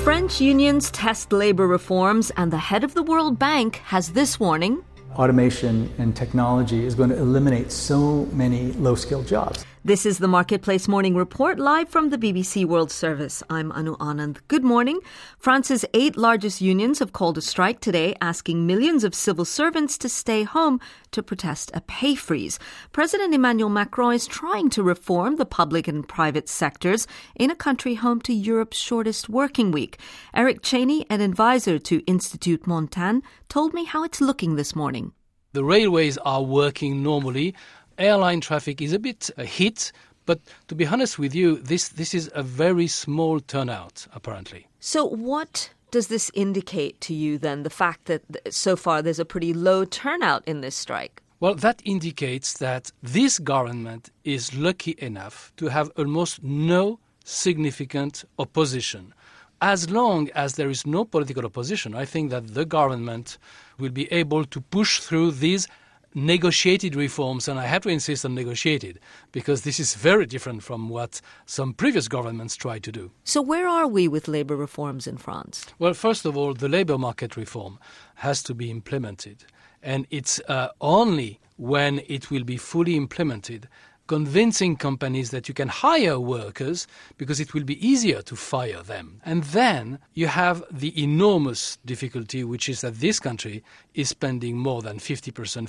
French unions test labor reforms, and the head of the World Bank has this warning. Automation and technology is going to eliminate so many low-skilled jobs. This is the Marketplace Morning Report, live from the BBC World Service. I'm Anu Anand. Good morning. France's 8 largest unions have called a strike today, asking millions of civil servants to stay home to protest a pay freeze. President Emmanuel Macron is trying to reform the public and private sectors in a country home to Europe's shortest working week. Eric Cheney, an advisor to Institut Montaigne, told me how it's looking this morning. The railways are working normally. Airline traffic is a bit hit, but to be honest with you, this is a very small turnout, apparently. So what does this indicate to you then, the fact that so far there's a pretty low turnout in this strike? Well, that indicates that this government is lucky enough to have almost no significant opposition. As long as there is no political opposition, I think that the government will be able to push through these negotiated reforms, and I have to insist on negotiated, because this is very different from what some previous governments tried to do. So where are we with labour reforms in France? Well, first of all, the labour market reform has to be implemented, and it's only when it will be fully implemented, convincing companies that you can hire workers because it will be easier to fire them. And then you have the enormous difficulty, which is that this country is spending more than 50%,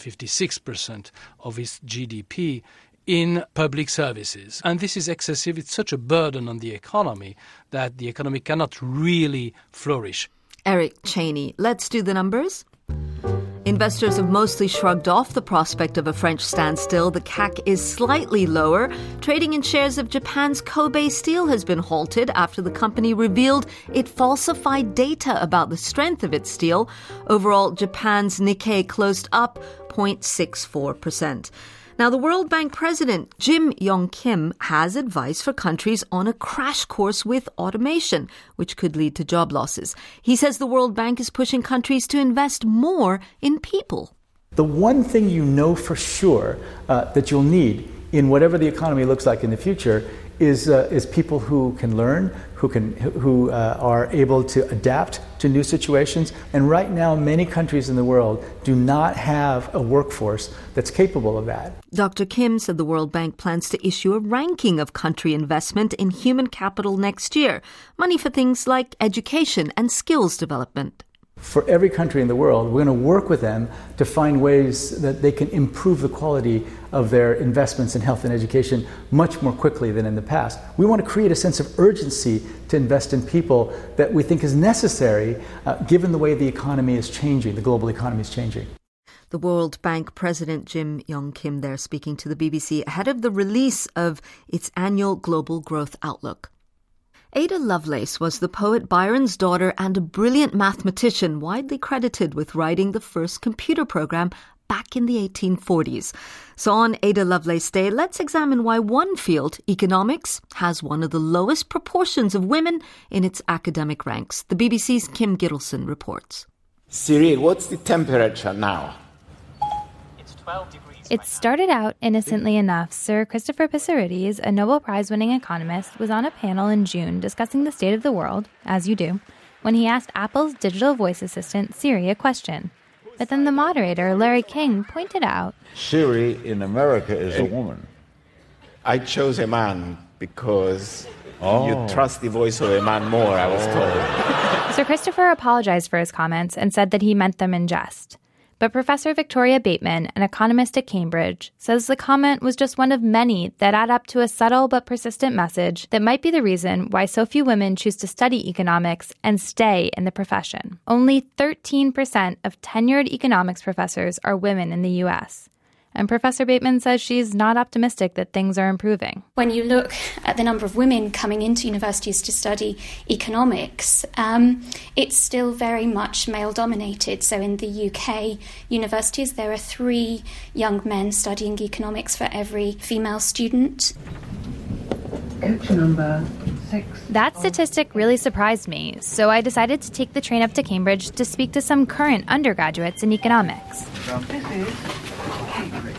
56% of its GDP in public services. And this is excessive. It's such a burden on the economy that the economy cannot really flourish. Eric Cheney, let's do the numbers. Investors have mostly shrugged off the prospect of a French standstill. The CAC is slightly lower. Trading in shares of Japan's Kobe Steel has been halted after the company revealed it falsified data about the strength of its steel. Overall, Japan's Nikkei closed up 0.64%. Now, the World Bank president, Jim Yong Kim, has advice for countries on a crash course with automation, which could lead to job losses. He says the World Bank is pushing countries to invest more in people. The one thing you know for sure that you'll need in whatever the economy looks like in the future is people who can learn, who are able to adapt to new situations. And right now, many countries in the world do not have a workforce that's capable of that. Dr. Kim said the World Bank plans to issue a ranking of country investment in human capital next year, money for things like education and skills development. For every country in the world, we're going to work with them to find ways that they can improve the quality of their investments in health and education much more quickly than in the past. We want to create a sense of urgency to invest in people that we think is necessary given the way the economy is changing, the global economy is changing. The World Bank president, Jim Yong Kim, there speaking to the BBC ahead of the release of its annual Global Growth Outlook. Ada Lovelace was the poet Byron's daughter and a brilliant mathematician widely credited with writing the first computer program back in the 1840s. So on Ada Lovelace Day, let's examine why one field, economics, has one of the lowest proportions of women in its academic ranks. The BBC's Kim Gittleson reports. Cyril, what's the temperature now? It's 12 degrees. It started out innocently enough. Sir Christopher Pissarides, a Nobel Prize-winning economist, was on a panel in June discussing the state of the world, as you do, when he asked Apple's digital voice assistant, Siri, a question. But then the moderator, Larry King, pointed out, Siri in America is a woman. I chose a man because you trust the voice of a man more, I was told. Sir Christopher apologized for his comments and said that he meant them in jest. But Professor Victoria Bateman, an economist at Cambridge, says the comment was just one of many that add up to a subtle but persistent message that might be the reason why so few women choose to study economics and stay in the profession. Only 13% of tenured economics professors are women in the U.S., and Professor Bateman says she's not optimistic that things are improving. When you look at the number of women coming into universities to study economics, it's still very much male-dominated. So in the UK universities, there are 3 young men studying economics for every female student. Coach number 6. That statistic really surprised me, so I decided to take the train up to Cambridge to speak to some current undergraduates in economics. This is Cambridge.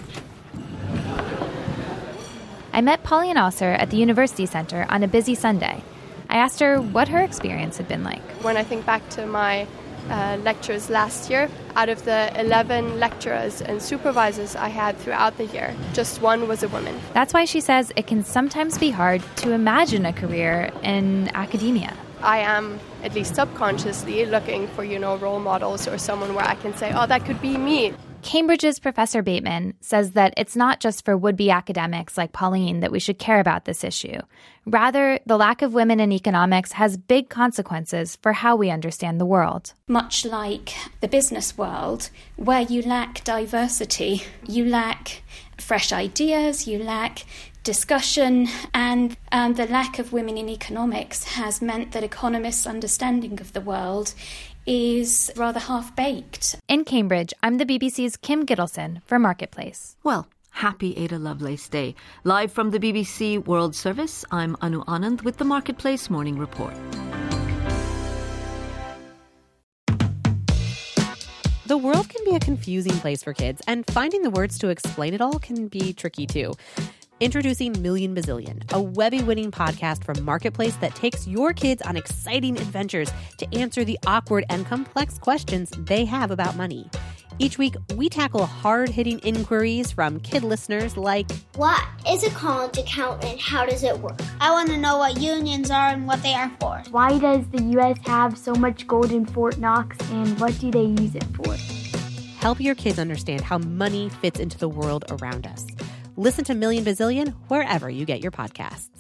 I met Pauline Osser at the University Center on a busy Sunday. I asked her what her experience had been like. When I think back to my lectures last year, out of the 11 lecturers and supervisors I had throughout the year, just one was a woman. That's why she says it can sometimes be hard to imagine a career in academia. I am, at least subconsciously, looking for, role models or someone where I can say, oh, that could be me. Cambridge's Professor Bateman says that it's not just for would-be academics like Pauline that we should care about this issue. Rather, the lack of women in economics has big consequences for how we understand the world. Much like the business world, where you lack diversity, you lack fresh ideas, you lack discussion, and the lack of women in economics has meant that economists' understanding of the world is rather half-baked. In Cambridge, I'm the BBC's Kim Gittleson for Marketplace. Well, happy Ada Lovelace Day. Live from the BBC World Service, I'm Anu Anand with the Marketplace Morning Report. The world can be a confusing place for kids, and finding the words to explain it all can be tricky too. Introducing Million Bazillion, a Webby-winning podcast from Marketplace that takes your kids on exciting adventures to answer the awkward and complex questions they have about money. Each week, we tackle hard-hitting inquiries from kid listeners like, what is a college account and how does it work? I want to know what unions are and what they are for. Why does the U.S. have so much gold in Fort Knox and what do they use it for? Help your kids understand how money fits into the world around us. Listen to Million Bazillion wherever you get your podcasts.